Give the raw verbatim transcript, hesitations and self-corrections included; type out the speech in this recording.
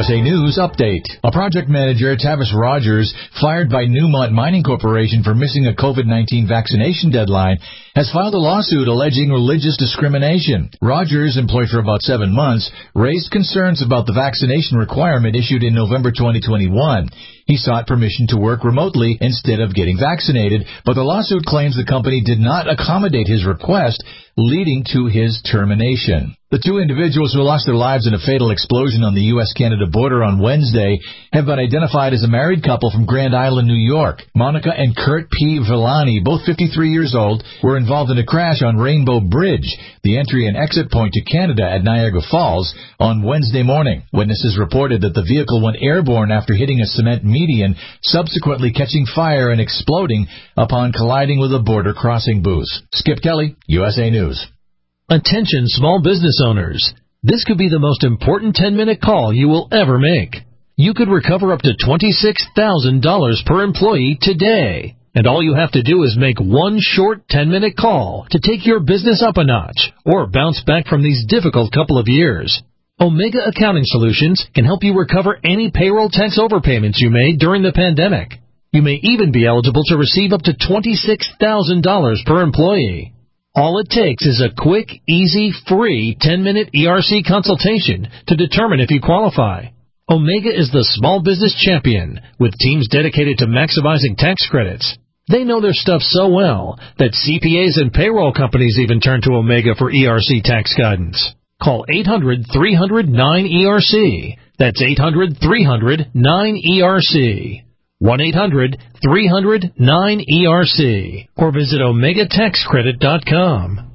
S A News Update. A project manager, Tavis Rogers, fired by Newmont Mining Corporation for missing a COVID nineteen vaccination deadline, has filed a lawsuit alleging religious discrimination. Rogers, employed for about seven months, raised concerns about the vaccination requirement issued in November twenty twenty-one. He sought permission to work remotely instead of getting vaccinated, but the lawsuit claims the company did not accommodate his request, leading to his termination. The two individuals who lost their lives in a fatal explosion on the U S Canada border on Wednesday have been identified as a married couple from Grand Island, New York. Monica and Kurt P. Villani, both fifty-three years old, were involved in a crash on Rainbow Bridge, the entry and exit point to Canada at Niagara Falls, on Wednesday morning. Witnesses reported that the vehicle went airborne after hitting a cement median, subsequently catching fire and exploding upon colliding with a border crossing booth. Skip Kelly, U S A News. Attention small business owners. This could be the most important ten-minute call you will ever make. You could recover up to twenty-six thousand dollars per employee today. And all you have to do is make one short ten-minute call to take your business up a notch or bounce back from these difficult couple of years. Omega Accounting Solutions can help you recover any payroll tax overpayments you made during the pandemic. You may even be eligible to receive up to twenty-six thousand dollars per employee. All it takes is a quick, easy, free ten-minute E R C consultation to determine if you qualify. Omega is the small business champion with teams dedicated to maximizing tax credits. They know their stuff so well that C P As and payroll companies even turn to Omega for E R C tax guidance. Call eight hundred, three hundred, nine E R C. That's eight hundred, three hundred, nine E R C. one eight hundred, three hundred, nine E R C. Or visit omega tax credit dot com.